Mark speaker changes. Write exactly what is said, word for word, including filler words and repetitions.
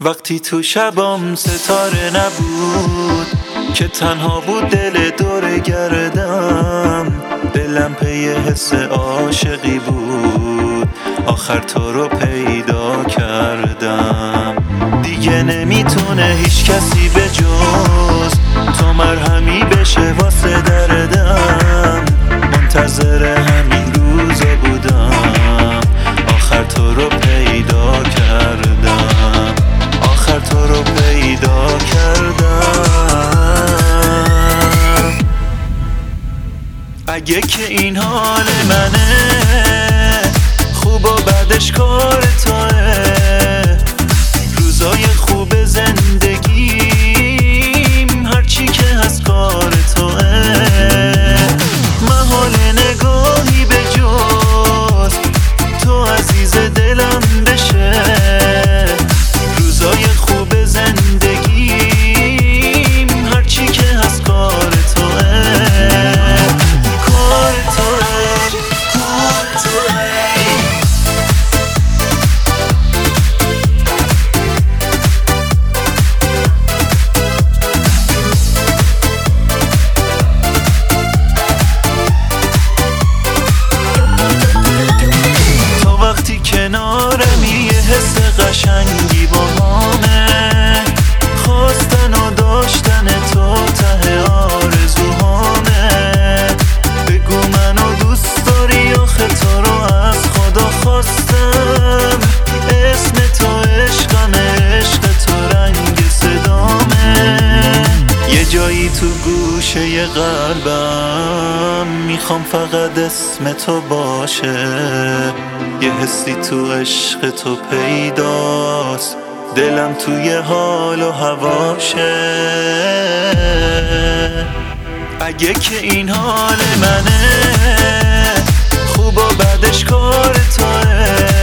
Speaker 1: وقتی تو شبام ستاره نبود که تنها بود دل دور گردم، دلم پی حس عاشقی بود، آخر تو رو پیدا کردم. دیگه نمیتونه هیچ کسی به جز تو مرهمی بشه واسه دردم، منتظر همین روزا بودم، آخر تو رو پیدا کردم، آخر تو رو پیدا کردم. اگه که این حال منه، خوب و بعدش کار توه، روزای خوب زندگیم هرچی که هست کار توه، محال نگاهی به جز تو عزیز دلم بشه، روزای خوب زندگیم هرچی که هست کار توه، کار توه، کار توه. تو وقتی کنارمی یه حس قشنگی با همه، خواستن و داشتن تو ته آرزوهامه. بگو منو دوست داری آخه تو رو از خدا خواستم، اسم تو عشقمه، عشق تو رنگ صدامه. یه جایی تو گوشه قلبم میخوام فقط اسم تو باشه، یه حسی تو عشق تو پیداست، دلم توی حال و هواشه. اگه که این حال منه، خوب و بعدش کار توه،